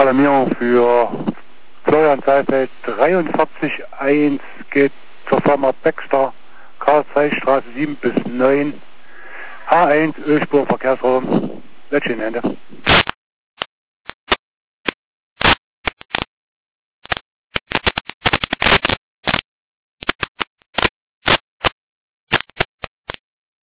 Alarmierung für Florian Seifeld 43.1 geht zur Firma Baxter, Karl-Zeiss-Straße 7 bis 9, A1 Ölspur Verkehrsraum, Letzchen Ende.